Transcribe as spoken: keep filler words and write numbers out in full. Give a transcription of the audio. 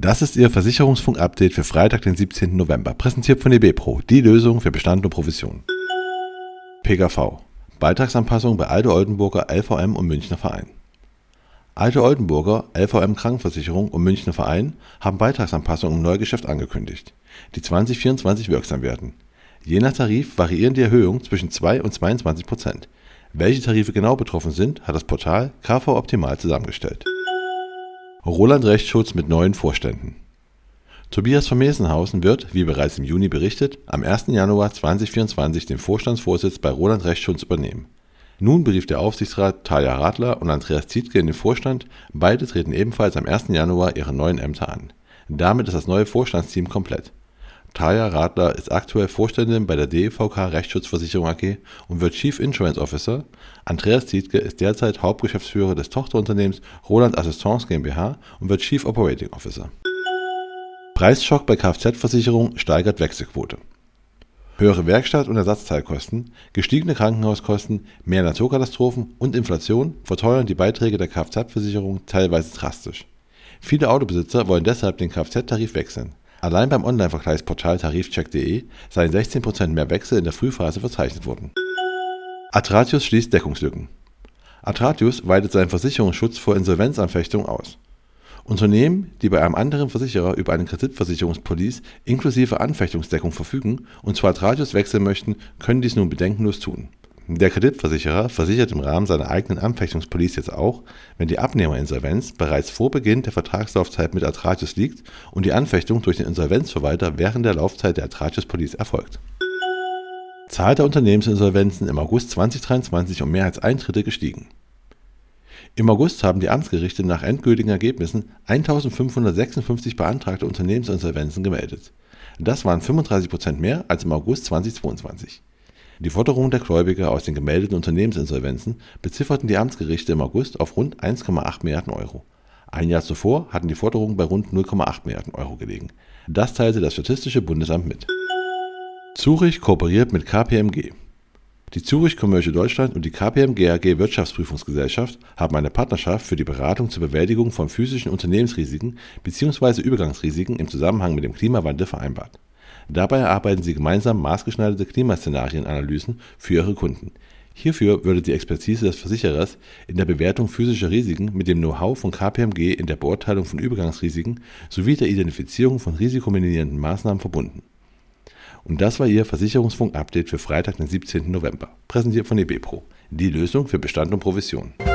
Das ist Ihr Versicherungsfunk-Update für Freitag, den siebzehnten November, präsentiert von eBepro, die Lösung für Bestand und Provision. P K V. Beitragsanpassung bei Alte Oldenburger, L V M und Münchner Verein. Alte Oldenburger, L V M Krankenversicherung und Münchner Verein haben Beitragsanpassungen im Neugeschäft angekündigt, die zwanzig vierundzwanzig wirksam werden. Je nach Tarif variieren die Erhöhungen zwischen zwei und zweiundzwanzig Prozent. Welche Tarife genau betroffen sind, hat das Portal K V Optimal zusammengestellt. Roland Rechtsschutz mit neuen Vorständen. Tobias von Mesenhausen wird, wie bereits im Juni berichtet, am ersten Januar zweitausendvierundzwanzig den Vorstandsvorsitz bei Roland Rechtsschutz übernehmen. Nun berief der Aufsichtsrat Tarja Radler und Andreas Zietke in den Vorstand, beide treten ebenfalls am ersten Januar ihre neuen Ämter an. Damit ist das neue Vorstandsteam komplett. Tarja Radler ist aktuell Vorständin bei der D E V K Rechtsschutzversicherung A G und wird Chief Insurance Officer. Andreas Zietke ist derzeit Hauptgeschäftsführer des Tochterunternehmens Roland Assistance GmbH und wird Chief Operating Officer. Preisschock bei Kfz-Versicherung steigert Wechselquote. Höhere Werkstatt- und Ersatzteilkosten, gestiegene Krankenhauskosten, mehr Naturkatastrophen und Inflation verteuern die Beiträge der Kfz-Versicherung teilweise drastisch. Viele Autobesitzer wollen deshalb den Kfz-Tarif wechseln. Allein beim Online-Vergleichsportal tarifcheck punkt de seien sechzehn Prozent mehr Wechsel in der Frühphase verzeichnet worden. Atratius schließt Deckungslücken. Atratius weitet seinen Versicherungsschutz vor Insolvenzanfechtung aus. Unternehmen, die bei einem anderen Versicherer über eine Kreditversicherungspolice inklusive Anfechtungsdeckung verfügen und zu Atratius wechseln möchten, können dies nun bedenkenlos tun. Der Kreditversicherer versichert im Rahmen seiner eigenen Anfechtungspolice jetzt auch, wenn die Abnehmerinsolvenz bereits vor Beginn der Vertragslaufzeit mit Atratius liegt und die Anfechtung durch den Insolvenzverwalter während der Laufzeit der Atratius-Police erfolgt. Zahl der Unternehmensinsolvenzen im August zweitausenddreiundzwanzig um mehr als ein Drittel gestiegen. Im August haben die Amtsgerichte nach endgültigen Ergebnissen eintausendfünfhundertsechsundfünfzig beantragte Unternehmensinsolvenzen gemeldet. Das waren fünfunddreißig Prozent mehr als im August zweitausendzweiundzwanzig. Die Forderungen der Gläubiger aus den gemeldeten Unternehmensinsolvenzen bezifferten die Amtsgerichte im August auf rund eins Komma acht Milliarden Euro. Ein Jahr zuvor hatten die Forderungen bei rund null Komma acht Milliarden Euro gelegen. Das teilte das Statistische Bundesamt mit. Zurich kooperiert mit K P M G. Die Zurich Commercial Deutschland und die K P M G A G Wirtschaftsprüfungsgesellschaft haben eine Partnerschaft für die Beratung zur Bewältigung von physischen Unternehmensrisiken bzw. Übergangsrisiken im Zusammenhang mit dem Klimawandel vereinbart. Dabei erarbeiten sie gemeinsam maßgeschneiderte Klimaszenarienanalysen für ihre Kunden. Hierfür würde die Expertise des Versicherers in der Bewertung physischer Risiken mit dem Know-how von K P M G in der Beurteilung von Übergangsrisiken sowie der Identifizierung von risikominimierenden Maßnahmen verbunden. Und das war Ihr Versicherungsfunk-Update für Freitag, den siebzehnten November, präsentiert von eBepro, die Lösung für Bestand und Provision.